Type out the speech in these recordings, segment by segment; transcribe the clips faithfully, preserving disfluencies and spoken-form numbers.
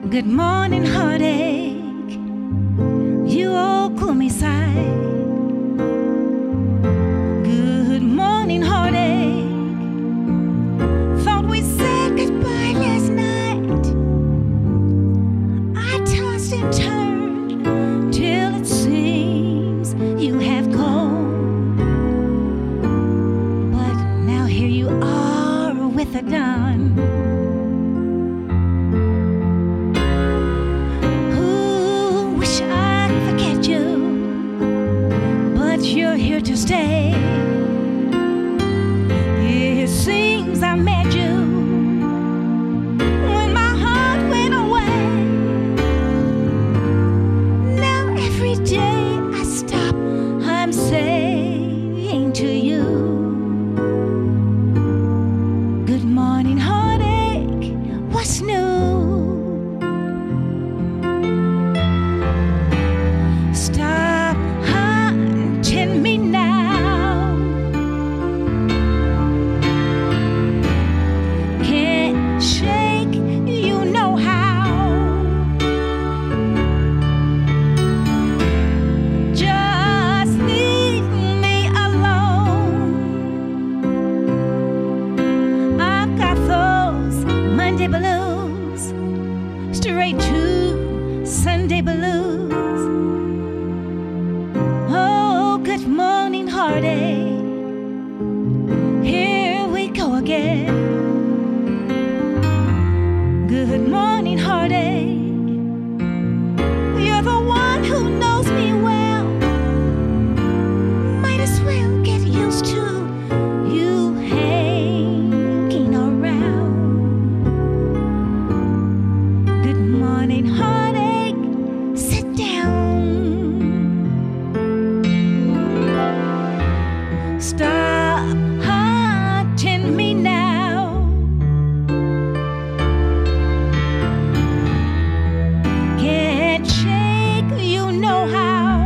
Good morning, heartache. You all cool me side. Good morning, heartache. Thought we said goodbye last night. I tossed and turned till it seems you have gone. But now here you are with a dawn. You're here to stay. It seems I met you when my heart went away. Now every day I stop, I'm saying to you, good morning, heartache, what's new? Stop me now. Can't shake, you know how. Just leave me alone. I've got those Monday blues straight to Sunday blues. Good morning, heartache. Here we go again. Good morning, heartache. You're the one who knows me well. Might as well get used to you hanging around. Good morning, heartache. Sit down. Stop haunting me now. Can't shake, you know how.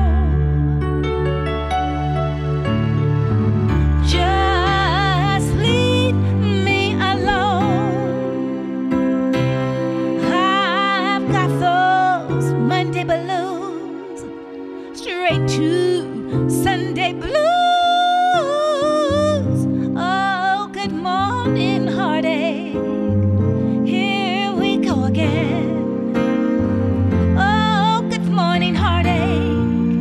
Just leave me alone. I've got those Monday blues straight to Sunday blues. Good morning, heartache. Here we go again. Oh, good morning, heartache.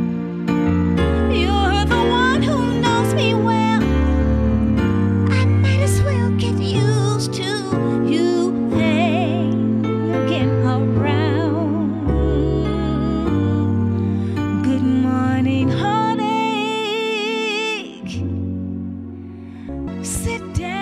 You're the one who knows me well. I might as well get used to you hanging around. Good morning, heartache. Sit down.